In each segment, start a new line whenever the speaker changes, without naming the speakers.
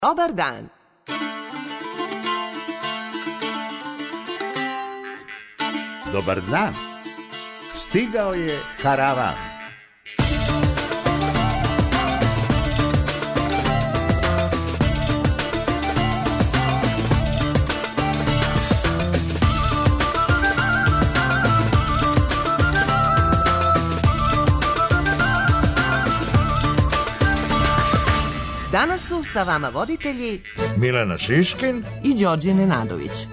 Dobar dan.
Dobar dan. Stigao je karavan.
Danas su sa vama voditelji
Milena Šiškin
i Đorđe Nenadović.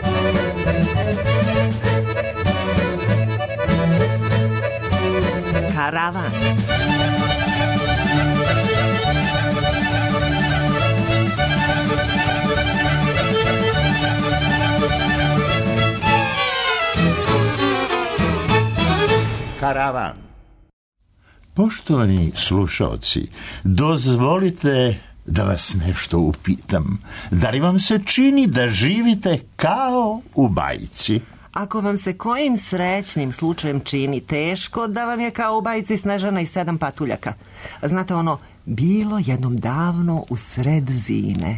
Karavan.
Karavan. Poštovani slušaoci, dozvolite da vas nešto upitam. Da li vam se čini da živite kao u bajci?
Ako vam se kojim srećnim slučajem čini teško, da vam je kao u bajci Snežana i 7 patuljaka. Znate ono, bilo jednom davno u sred zime,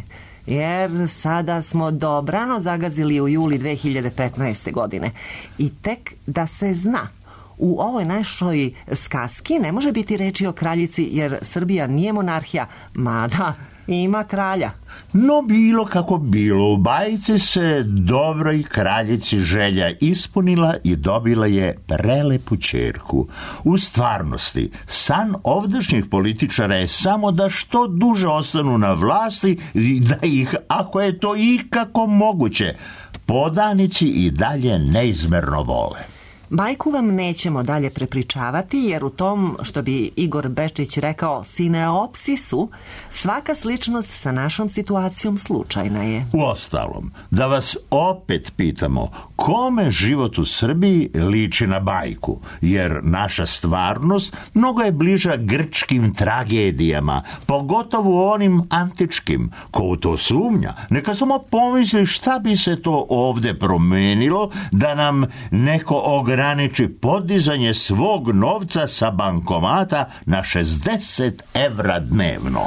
jer sada smo dobrano zagazili u juli 2015. godine. I tek da se zna, u ovoj našoj skaski ne može biti reči o kraljici, jer Srbija nije monarhija, mada ima kralja.
No bilo kako bilo, u bajci se dobroj kraljici želja ispunila i dobila je prelepu ćerku. U stvarnosti, san ovdašnjih političara je samo da što duže ostanu na vlasti i da ih, ako je to ikako moguće, podanici i dalje neizmerno vole.
Bajku vam nećemo dalje prepričavati, jer u tom, što bi Igor Bečić rekao, sineopsisu, svaka sličnost sa našom situacijom slučajna je.
Uostalom, da vas opet pitamo, kome život u Srbiji liči na bajku, jer naša stvarnost mnogo je bliža grčkim tragedijama, pogotovo onim antičkim. Ko u to sumnja, neka samo pomisli šta bi se to ovde promenilo da nam neko ograniči podizanje svog novca sa bankomata na 60 evra dnevno.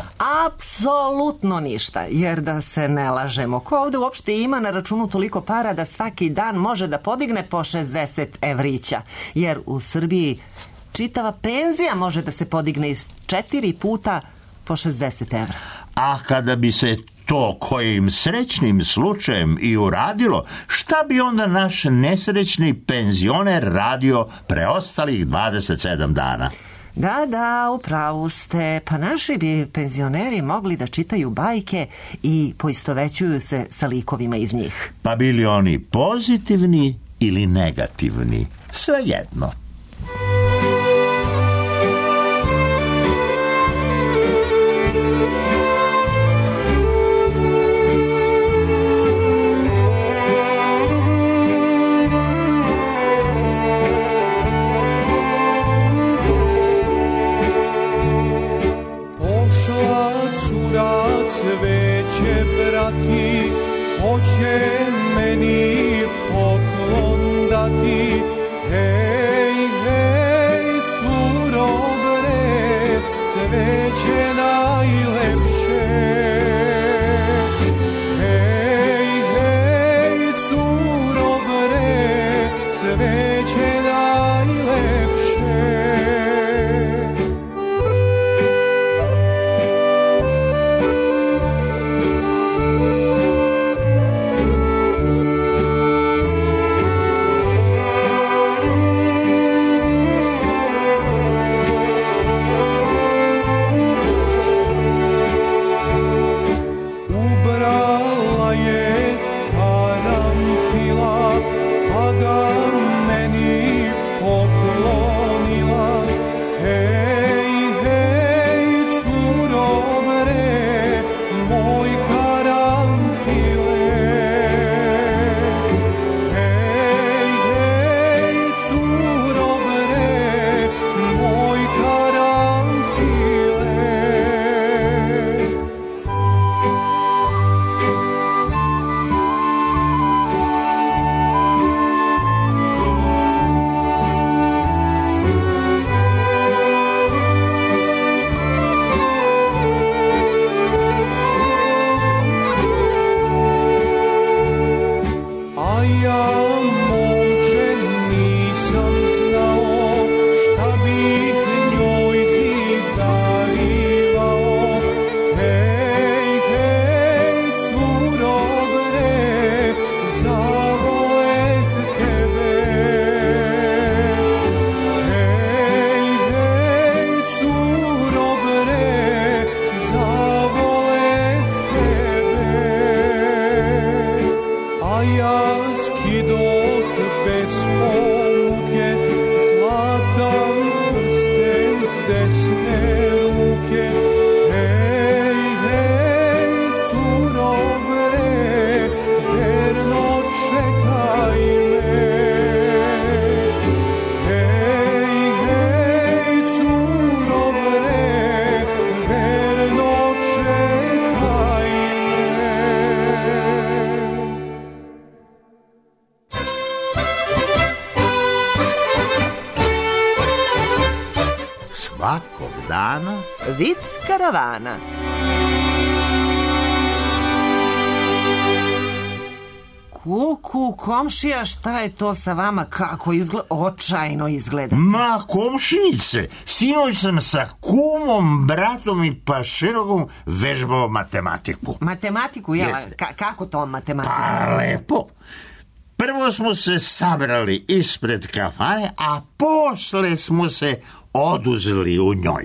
Apsolutno ništa, jer da se ne lažemo, ko ovde uopšte ima na računu toliko para da svaki dan može da podigne po 60 evrića, jer u Srbiji čitava penzija može da se podigne iz 4 puta po 60 evra.
A kada bi se to kojim srećnim slučajem i uradilo, šta bi onda naš nesrećni penzioner radio preostalih 27 dana?
Da, upravu ste. Pa naši bi penzioneri mogli da čitaju bajke i poistovećuju se sa likovima iz njih.
Pa bili oni pozitivni ili negativni, svejedno.
Cveće brati, hoće meni poklon dati. Hej, hej, curo bre, cveće najlepše. Hej, hej, curo bre, cveće najlepše.
svakog dana
Vic karavana. Kuku, komšija, šta je to sa vama? Kako izgleda? Očajno izgleda.
Ma, komšinice, sinoć sam sa kumom, bratom i paširogom vežbao matematiku.
Matematiku, jel? Kako to matematiku?
Pa, lepo. Prvo smo se sabrali ispred kafane, a posle smo se oduzeli u njoj.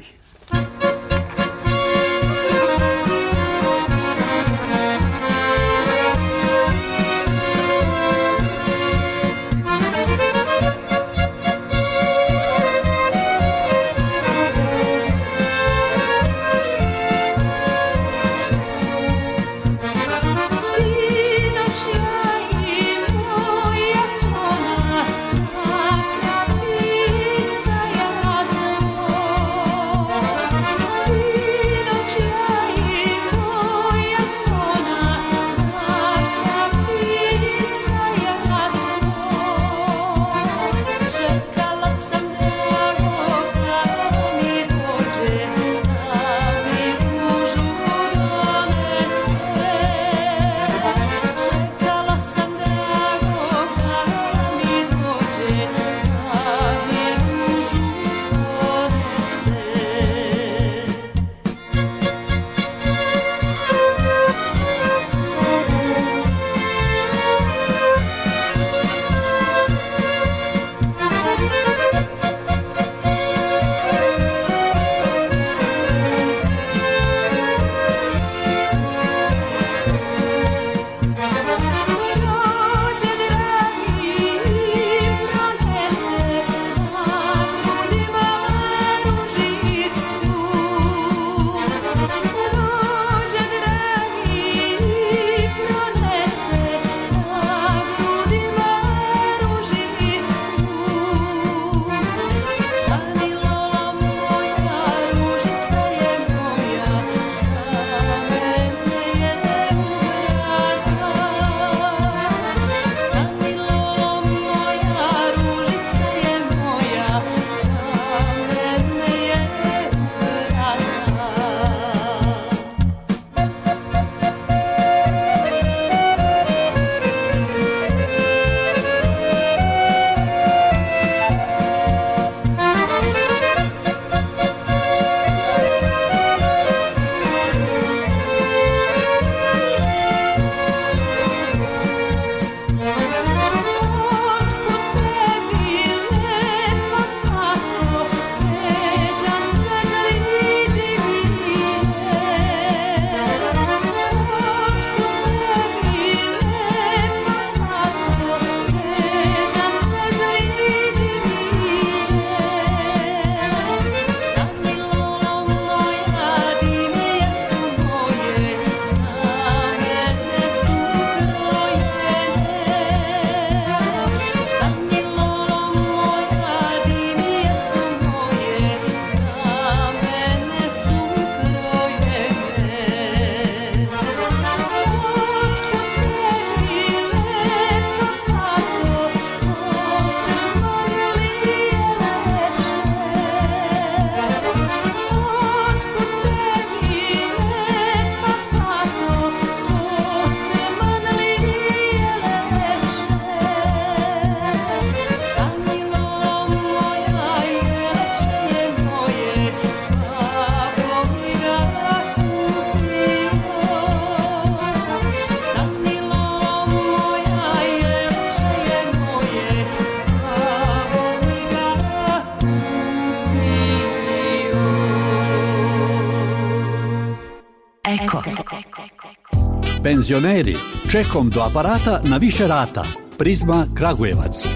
Penzioneri, čekom do aparata na više rata. Prizma Kragujevac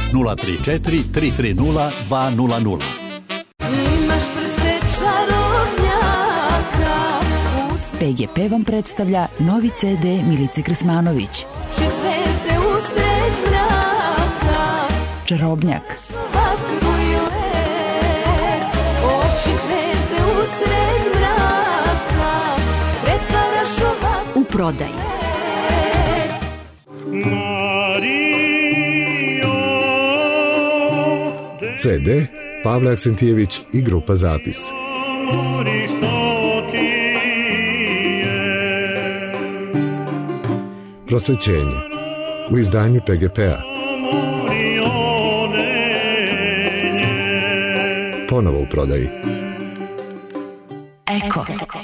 034 330 200.
PGP vam predstavlja novi CD Milice Krsmanović. Čarobnjak. U prodaji.
CD Pavle Aksentijević i grupa Zapis. Prosvećenje u izdanju PGP-a. Ponovo u prodaji.
Eko.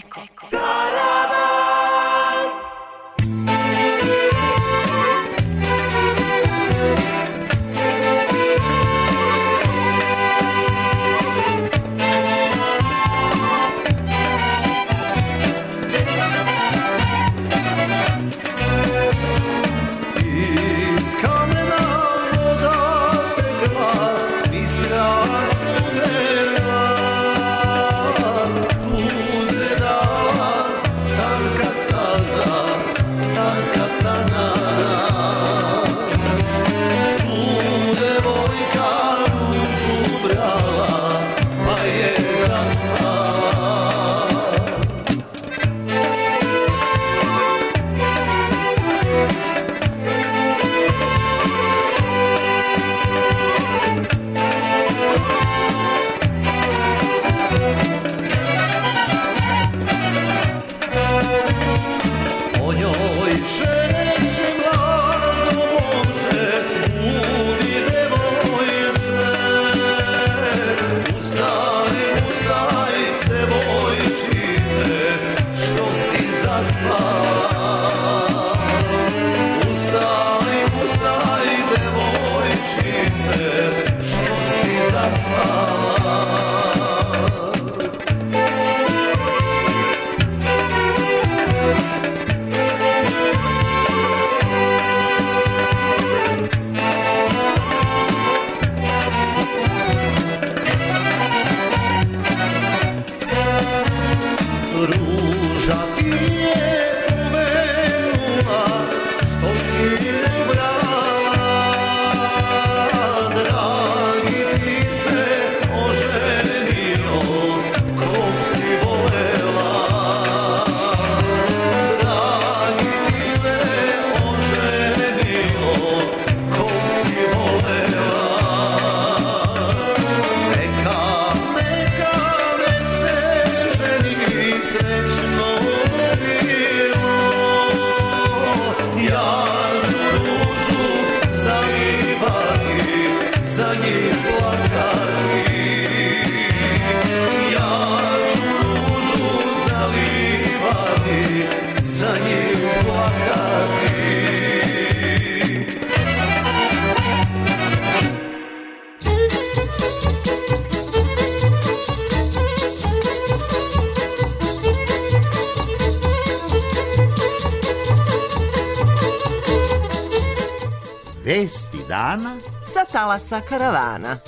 Vesti dana
sa talasa karavana.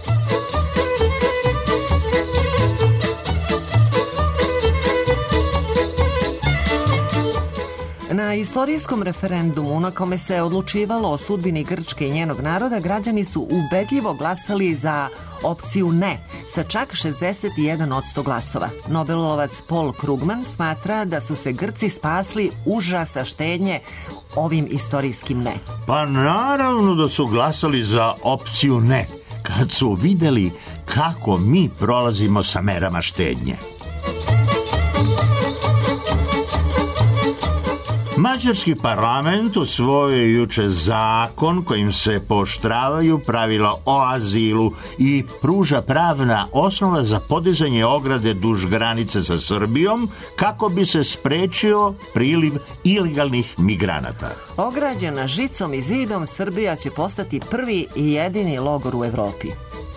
Na istorijskom referendumu na kome se odlučivalo o sudbini Grčke i njenog naroda, građani su ubedljivo glasali za opciju ne, sa čak 61% glasova. Nobelovac Paul Krugman smatra da su se Grci spasli užasa štednje ovim istorijskim ne.
Pa naravno da su glasali za opciju ne, kad su videli kako mi prolazimo sa merama štednje. Mađarski parlament usvojio je juče zakon kojim se pooštravaju pravila o azilu i pruža pravna osnova za podizanje ograde duž granice sa Srbijom kako bi se sprečio priliv ilegalnih migranata.
Ograđena žicom i zidom, Srbija će postati prvi i jedini logor u Evropi.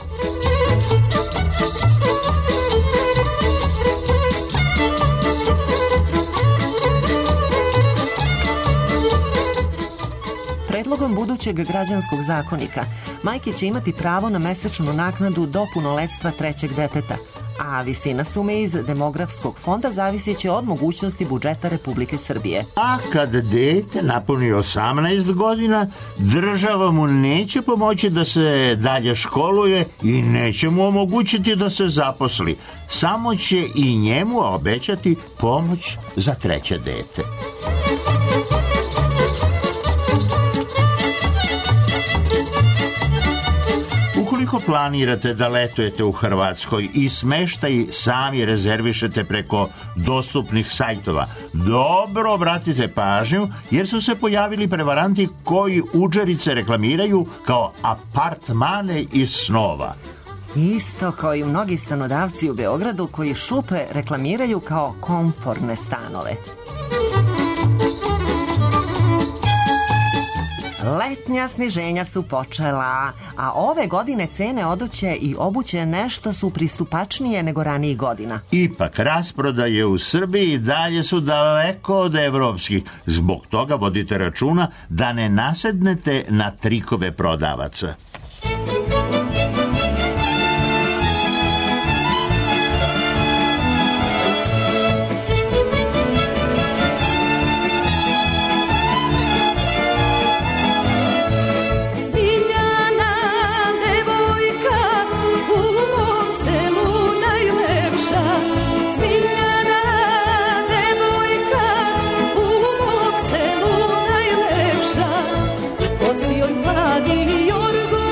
Predlogom budućeg građanskog zakonika, majke će imati pravo na mesečnu naknadu do punoletstva trećeg deteta, a visina sume iz demografskog fonda zavisit će od mogućnosti budžeta Republike Srbije.
A kad dete napuni 18 godina, država mu neće pomoći da se dalje školuje i neće mu omogućiti da se zaposli. Samo će i njemu obećati pomoć za treće dete. Ukoliko planirate da letujete u Hrvatskoj i smeštaj sami rezervišete preko dostupnih sajtova, dobro obratite pažnju jer su se pojavili prevaranti koji udžerice reklamiraju kao apartmane iz snova.
Isto kao i mnogi stanodavci u Beogradu koji šupe reklamiraju kao komforne stanove. Letnja sniženja su počela, a ove godine cene odeće i obuće nešto su pristupačnije nego ranijih godina.
Ipak, rasprodaje u Srbiji dalje su daleko od evropskih. Zbog toga vodite računa da ne nasednete na trikove prodavaca.
Joj mladi jorgo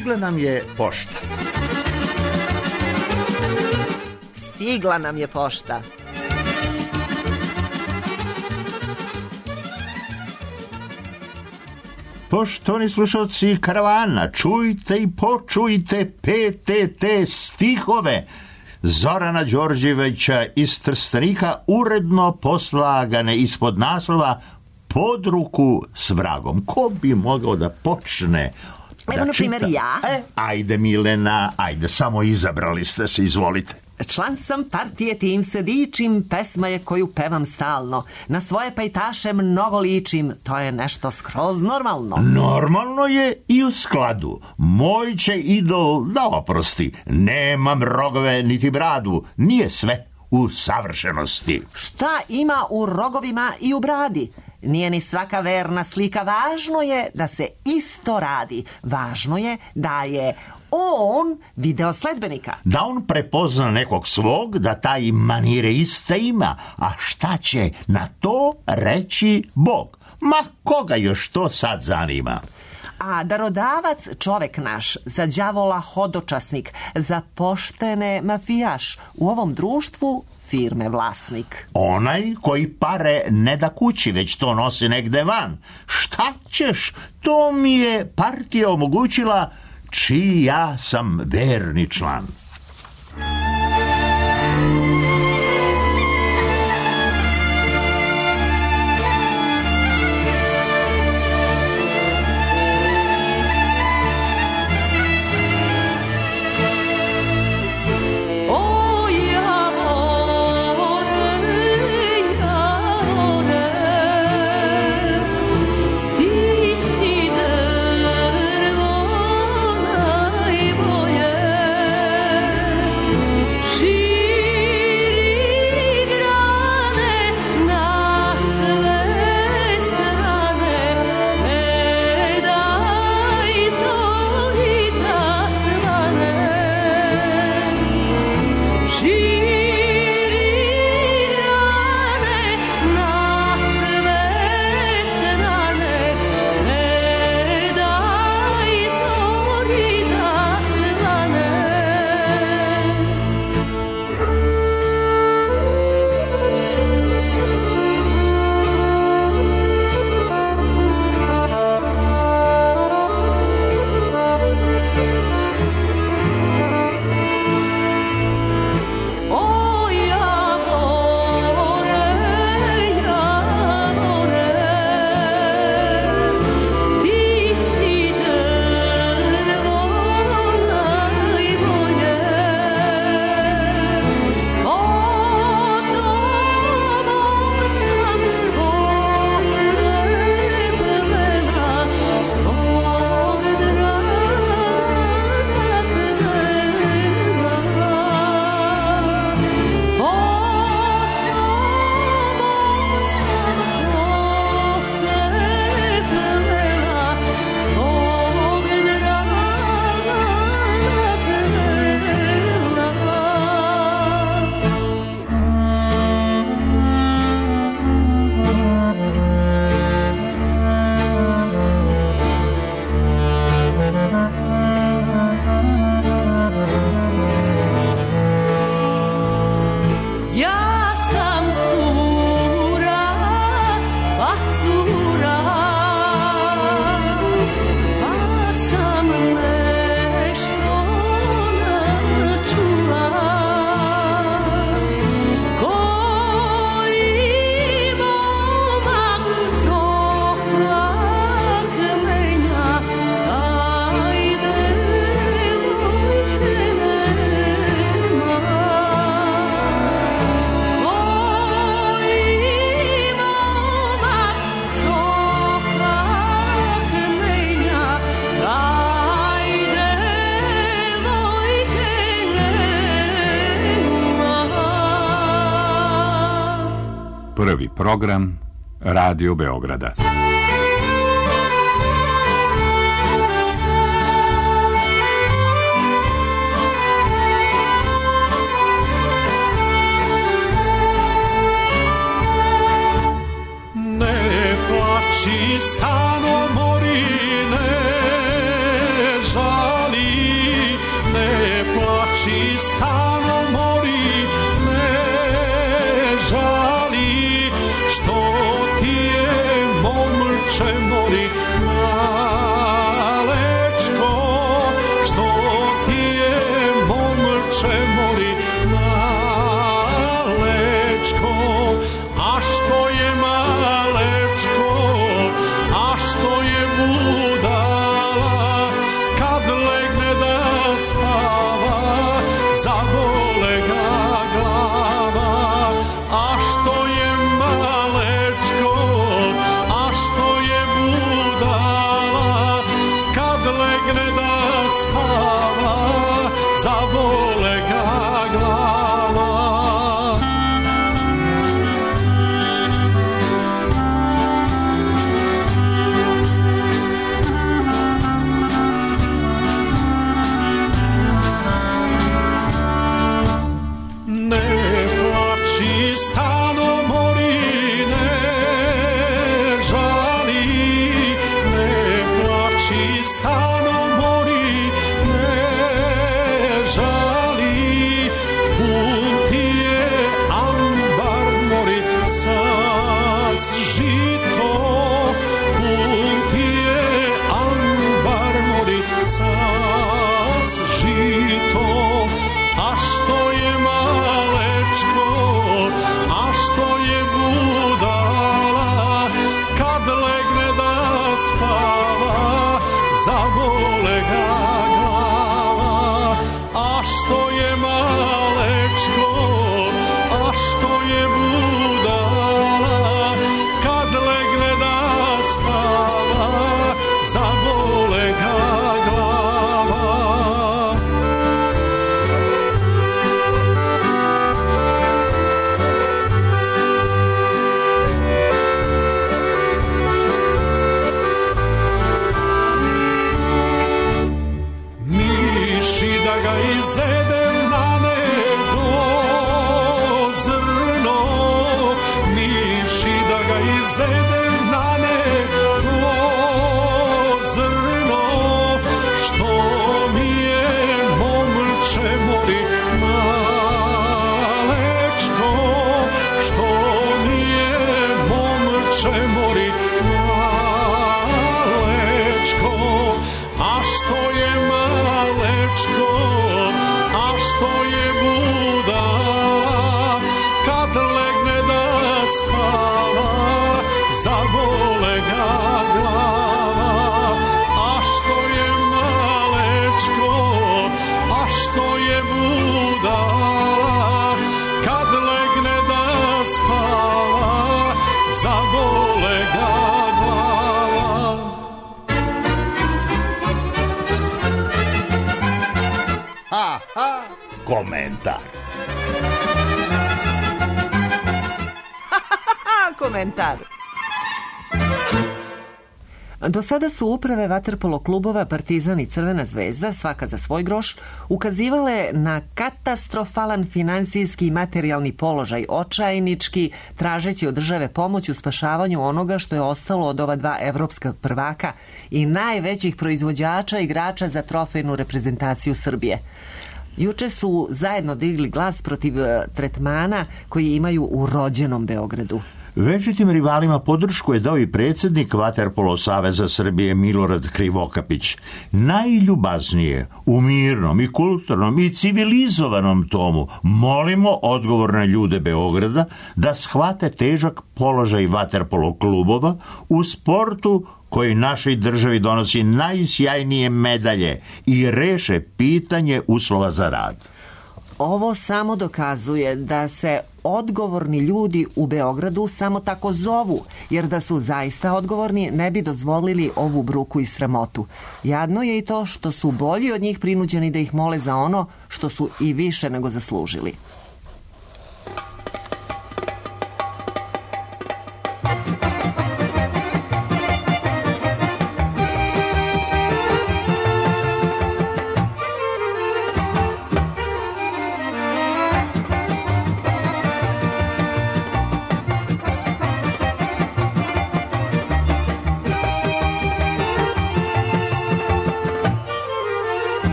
stigla nam je pošta.
Stigla nam je pošta.
Poštovani slušalci Karavana, čujte i počujte PTT stihove Zorana Đorđevića iz Trstenika, uredno poslagane ispod naslova Pod ruku s vragom. Ko bi mogao da počne
Evo, na primjer, ja.
Ajde, Milena, ajde, samo izabrali ste se, izvolite.
Član sam partije, tim se dičim, pesma je koju pevam stalno. Na svoje pajtaše mnogo ličim, to je nešto skroz normalno.
Normalno je i u skladu. Moj će idol da oprosti. Nemam rogove niti bradu, nije sve u savršenosti.
Šta ima u rogovima i u bradi? Nije ni svaka verna slika, važno je da se isto radi. Važno je da je on video sledbenika.
Da on prepozna nekog svog, da taj manire iste ima. A šta će na to reći Bog? Ma koga još to sad zanima?
A darodavac čovek naš, za đavola hodočasnik, za poštene mafijaš, u ovom društvu firme vlasnik.
Onaj koji pare ne da kući, već to nosi negde van. Šta ćeš? To mi je partija omogućila, čiji ja sam verni član.
Prvi program Radio Beograda.
Ne plači stano morine, žali momče mori malečko, što ti je momče mori malečko, a što je malečko, a što je budala, kad legne da spava, zabole ga glava, a što je malečko, a što je budala, kad legne da spava, zabole ga glava. Ne plači stano mori, ne žali, ne plači stano mori, ne žali, pun ti je ambar mori sas žito, pun ti je ambar mori sas žito, a što je malečko, a što je budala, kad legne da spava, zabole ga glava, a što je malečko, a što je budala, kad legne da spava, zabole ga glava. Miši da ga izede na medo zrno, miši da ga izede na medo zrno, što mi je momče mori malečko, što mi je momče mori malečko, a što je malečko, a što je budala, kad legne da spava, zabole ga glava, a što je malečko, a što je budala, kad legne da spava, zabole ga glava.
Komentar.
Komentar. Do sada su uprave vaterpolo klubova Partizan i Crvena zvezda, svaka za svoj groš, ukazivale na katastrofalan finansijski i materijalni položaj, očajnički, tražeći od države pomoć u spašavanju onoga što je ostalo od ova dva evropska prvaka i najvećih proizvođača igrača za trofejnu reprezentaciju Srbije. Juče su zajedno digli glas protiv tretmana koji imaju u rođenom Beogradu.
Večitim rivalima podršku je dao i predsjednik Vaterpolo Saveza Srbije Milorad Krivokapić. Najljubaznije, u mirnom i kulturnom i civilizovanom tomu molimo odgovorne ljude Beograda da shvate težak položaj vaterpolo klubova u sportu koji našoj državi donosi najsjajnije medalje i reše pitanje uslova za rad.
Ovo samo dokazuje da se odgovorni ljudi u Beogradu samo tako zovu, jer da su zaista odgovorni ne bi dozvolili ovu bruku i sramotu. Jadno je i to što su bolji od njih prinuđeni da ih mole za ono što su i više nego zaslužili.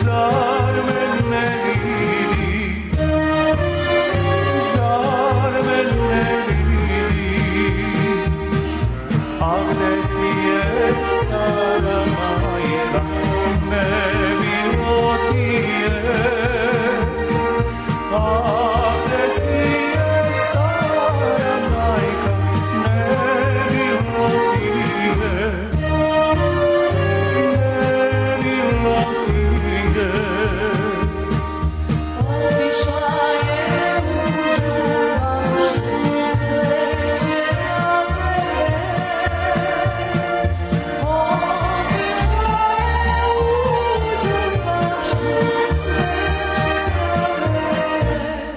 zar me ne vidiš, zar me ne vidiš, a gde ti je stara majka, ne bilo ti je, a gde ti je stara majka, ne bilo ti je, ne bilo ti je.
Otišla je u đubaštu, cveće na bere. Otišla je u đubaštu, cveće na bere.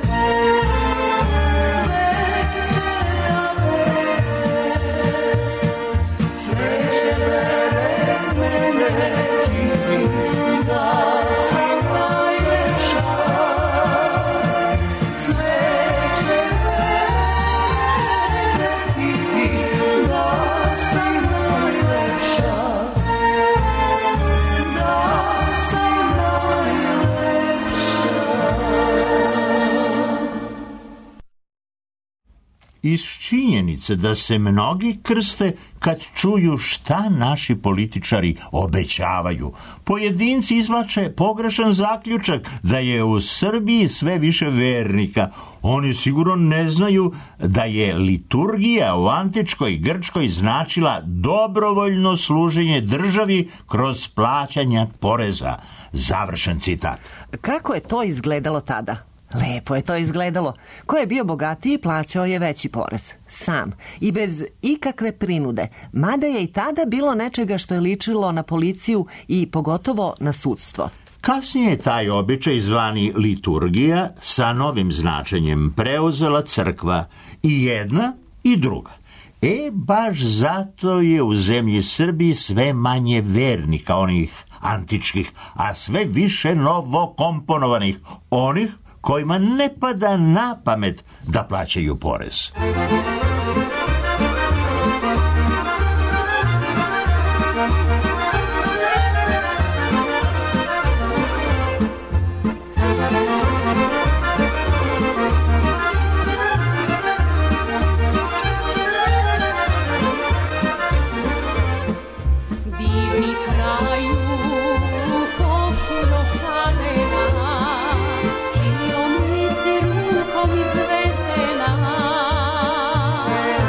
Cveće bere mene kiti, da sam najlepša. Cveće bere kiti, da sam najlepša. Da sam najlepša.
Iz činjenice da se mnogi krste kad čuju šta naši političari obećavaju. Pojedinci izvlače pogrešan zaključak da je u Srbiji sve više vernika. Oni sigurno ne znaju da je liturgija u antičkoj Grčkoj značila dobrovoljno služenje državi kroz plaćanja poreza. Završen citat.
Kako je to izgledalo tada? Lepo je to izgledalo. Ko je bio bogatiji, plaćao je veći porez. Sam. I bez ikakve prinude. Mada je i tada bilo nečega što je ličilo na policiju i pogotovo na sudstvo.
Kasnije je taj običaj zvani liturgija sa novim značenjem preuzela crkva, i jedna i druga. Baš zato je u zemlji Srbiji sve manje vernika, onih antičkih, a sve više novokomponovanih, onih kojima ne pada na pamet da plaćaju porez.
Divni kraju, košuljo šarena, živio mi si rukom izvezena.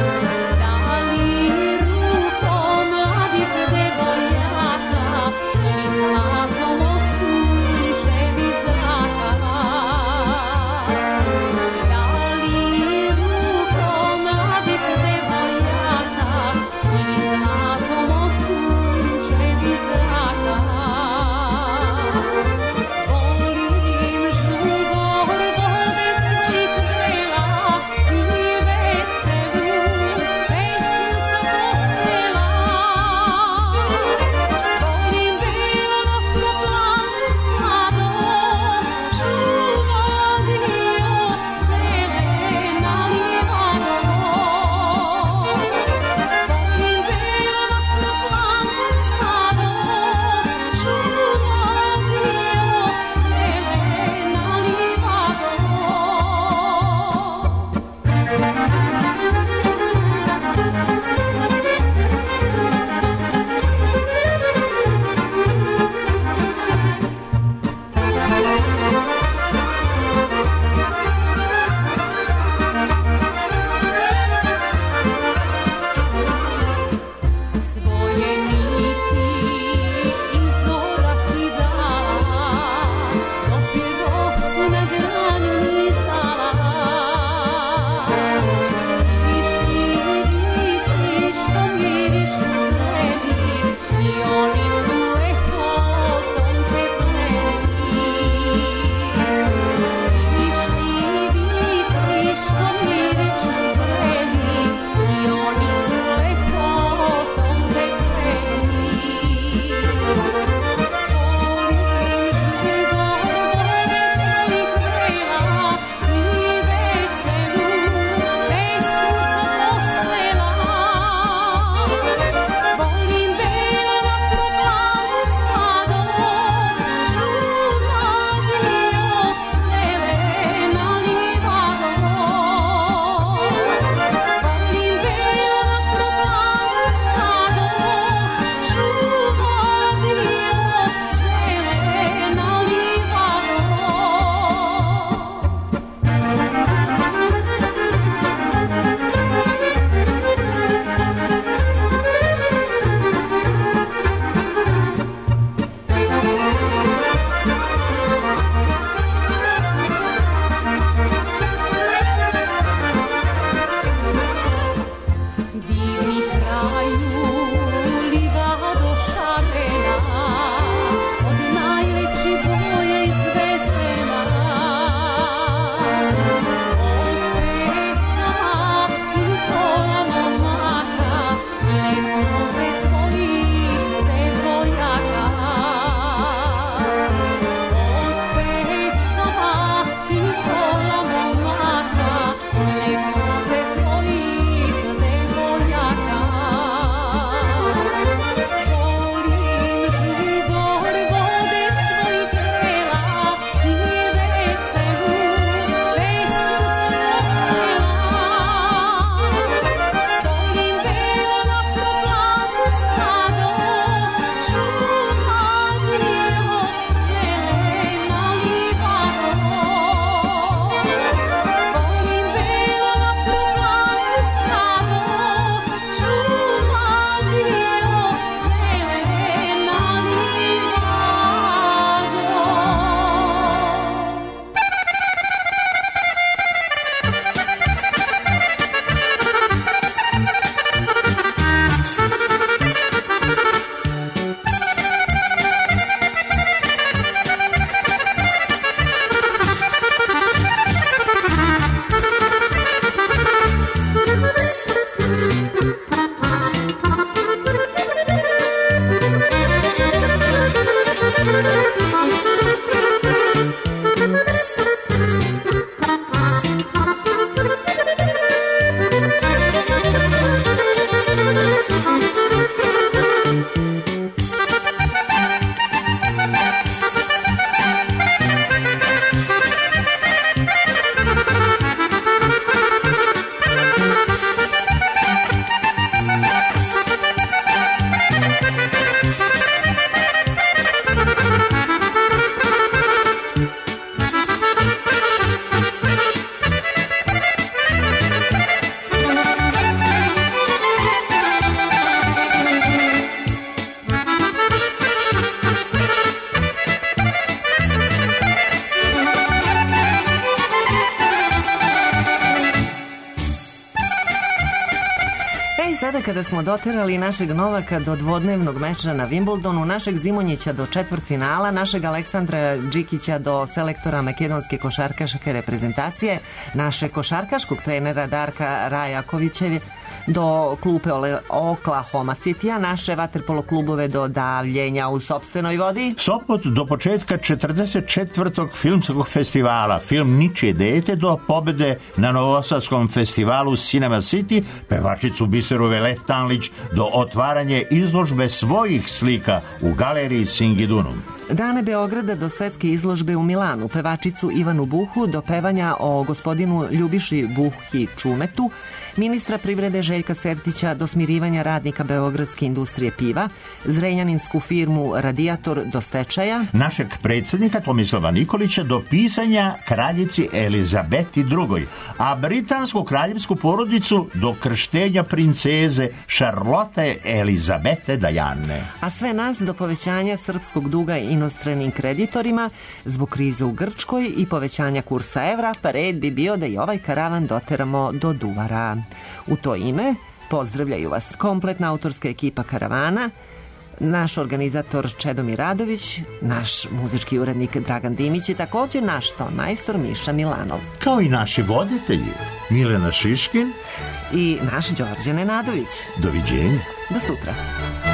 sada kada smo doterali našeg Novaka do dvodnevnog meča na Wimbledonu, našeg Zimonjića do četvrtfinala, našeg Aleksandra Džikića do selektora makedonske košarkaške reprezentacije, našeg košarkaškog trenera Darka Rajakovićevi do klupe Oklahoma Citya, naše vaterpolo klubove do davljenja u sopstvenoj vodi.
Sopot do početka 44. filmskog festivala, film Ničije dete, do pobede na Novosadskom festivalu Cinema City, pevačicu Biseru Veletanlić, do otvaranje izložbe svojih slika u galeriji Singidunum.
Dane Beograda do svetske izložbe u Milanu, pevačicu Ivanu Buhu, do pevanja o gospodinu Ljubiši Buhi Čumetu, ministra privrede Željka Sertića do smirivanja radnika Beogradske industrije piva, zrenjaninsku firmu Radijator do stečaja,
našeg predsjednika Tomislava Nikolića do pisanja kraljici Elizabeti II, a britansku kraljevsku porodicu do krštenja princeze Šarlote Elizabete Dajane.
A sve nas do povećanja srpskog duga inostranim kreditorima zbog krize u Grčkoj i povećanja kursa evra, pa red bi bio da i ovaj karavan doteramo do Duvara. U to ime pozdravljaju vas kompletna autorska ekipa karavana, naš organizator Čedomir Radović, naš muzički urednik Dragan Dimić i također naš ton majstor Miša Milanov.
Kao i naši voditelji Milena Šiškin
i naš Đorđe Nenadović.
Doviđenja.
Do sutra.